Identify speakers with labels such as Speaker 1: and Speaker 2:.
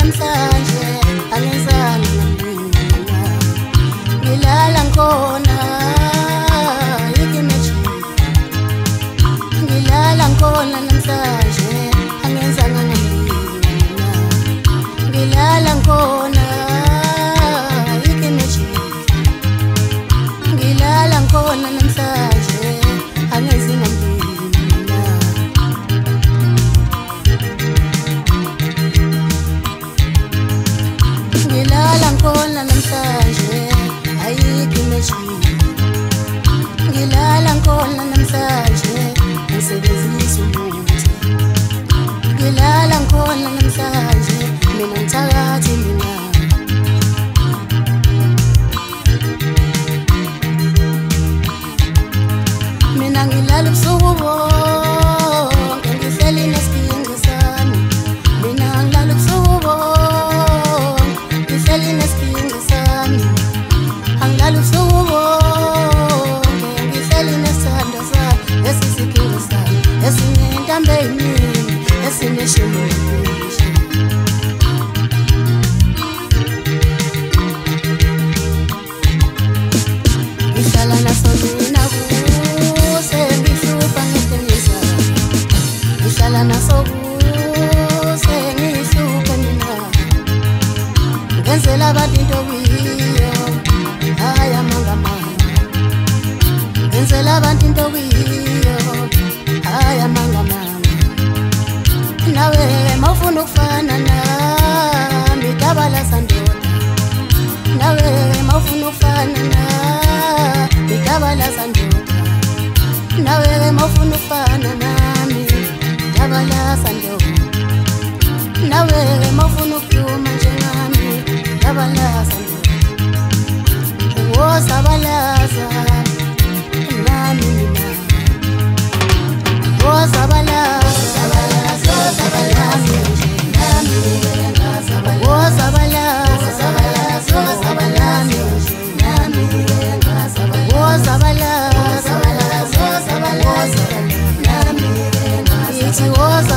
Speaker 1: namhlanje angenzani mina ngilala ngkhona ikimeji ngilala ngkhona namhlanje angenzanga mina ngilala ngkhona ikimeji ngilala ngkhona namhlanje angenzanga mina ngilala ngkhona namhlanje ayikho imeshini ngilala ngkhona namhlanje ngisebenzisa umuthi ngilala ngkhona namhlanje mina ngithakathi mina ngilala ubusuku bonke ngihleli nesidingo sami mina ngilala ubusuku bonke ngihleli nesidingo sami angilala ubusuku bonke ngihleli nesithando sami esisidingo sami esinentambo eyiningi esineshimo ngihlala naso mina kuze ngihlupha ngeqiniso ngihlala naso kuze ngihlupha mina ngenzela abantu into kuyiyo hayi amangamanga ngenzela abantu into kuyiyo hayi amangamanga nawe mawufuna ukufana nami dabalasa ndoda nawe mawufuna ukufana nami dabalasa ndoda nawe mawufuna ukufana nami dabalasa ndoda nawe mawufuna ukuduma njengami dabalasa ndoda wosabalaza nami mina wosabalaza was